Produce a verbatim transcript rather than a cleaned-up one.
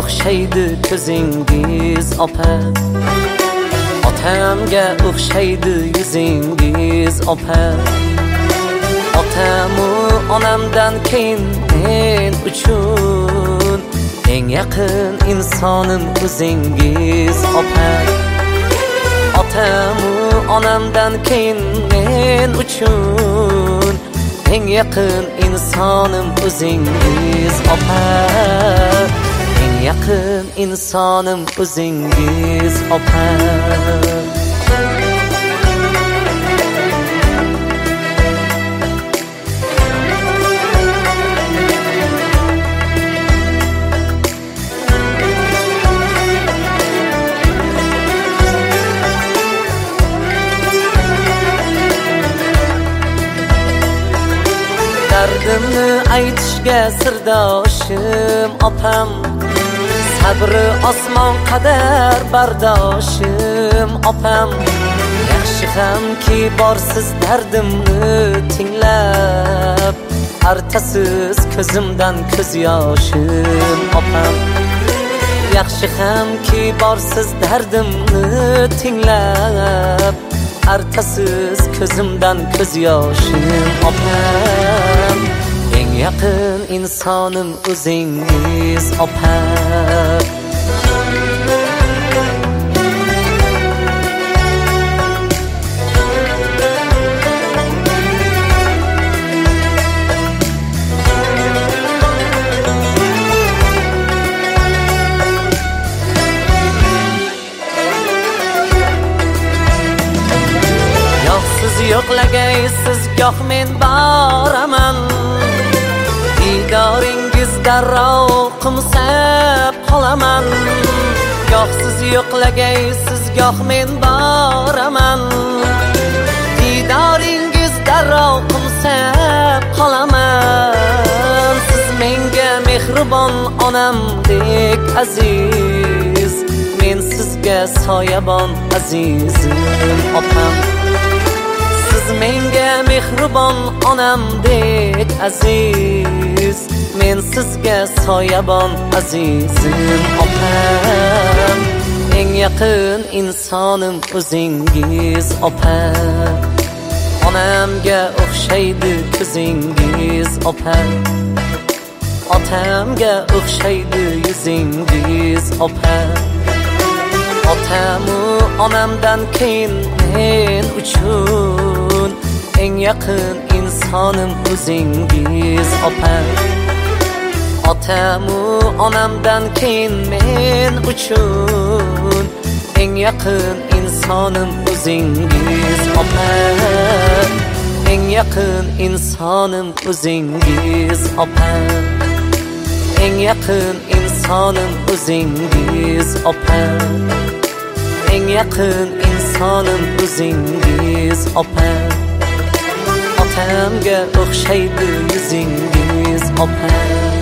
o'xshaydi ko'zingiz opa, otamga o'xshaydi yuzingiz opa. Otamu onamdan keyin men uchun eng yaqin insonim o'zingiz opa. Otamu onamdan keyin men uchun eng yaqin insonim o'zingiz opa. Eng yaqin insonim o'zingiz opa. Dardimni aytishga sirdoshim opam, sabri osmon qadar bardoshim opam. Yaxshi hamki borsiz dardimni tinglab, artasiz ko'zimdan ko'z yoshim opam. Yaxshi hamki borsiz dardimni tinglab, artasiz ko'zimdan ko'z yoshim opam. Eng yaqin insonim o'zingiz opa. Yo'qlagaysiz goh men boraman, didoringiz darrov qimsab qolaman. Goh siz yo'qlagaysiz goh men boraman, didoringiz darrov qimsab qolaman. Siz menga mehribon onamdek aziz, men sizga soyabon azizim opam. Siz menga mehribon onamdek aziz, men sizga soyabon azizim opam. Eng yaqin insonim o'zingiz opa. Onamga o'xshaydi ko'zingiz opa, otamga o'xshaydi yuzingiz opa. Otamu onamdan keyin men uchun eng yaqin insonim o'zingiz opa. Otamu onamdan keyin men uchun eng yaqin insonim o'zingiz opa. Eng yaqin insonim o'zingiz opa. Eng yaqin insonim o'zingiz opa. Eng yaqin insonim o'zingiz opa. Otamga o'xshaydi yuzingiz opa.